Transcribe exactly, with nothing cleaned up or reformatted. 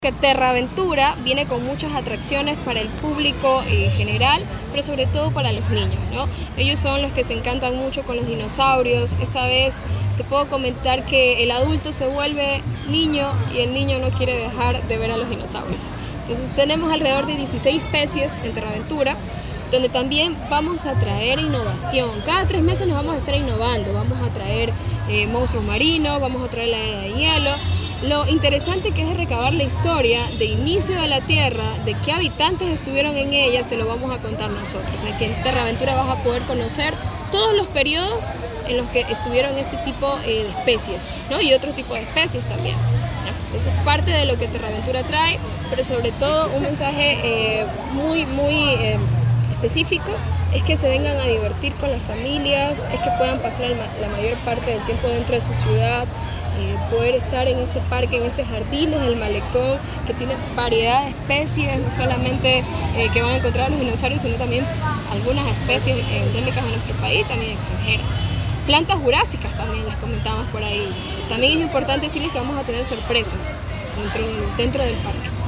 Que Terraventura viene con muchas atracciones para el público eh, general, pero sobre todo para los niños, ¿no? Ellos son los que se encantan mucho con los dinosaurios. Esta vez te puedo comentar que el adulto se vuelve niño y el niño no quiere dejar de ver a los dinosaurios. Entonces tenemos alrededor de dieciséis especies en Terraventura, donde también vamos a traer innovación. Cada tres meses nos vamos a estar innovando, vamos a traer eh, monstruos marinos, vamos a traer la era de hielo. Lo interesante que es recabar la historia de inicio de la Tierra, de qué habitantes estuvieron en ella, te lo vamos a contar nosotros. Aquí en Terraventura vas a poder conocer todos los periodos en los que estuvieron este tipo eh, de especies, ¿no? Y otro tipo de especies también, ¿no? Entonces parte de lo que Terraventura trae, pero sobre todo un mensaje eh, muy, muy eh, específico, es que se vengan a divertir con las familias, es que puedan pasar la mayor parte del tiempo dentro de su ciudad, eh, poder estar en este parque, en este jardín del malecón, que tiene variedad de especies, no solamente eh, que van a encontrar los dinosaurios, sino también algunas especies endémicas de nuestro país, también extranjeras. Plantas jurásicas también les comentamos por ahí. También es importante decirles que vamos a tener sorpresas dentro del, dentro del parque.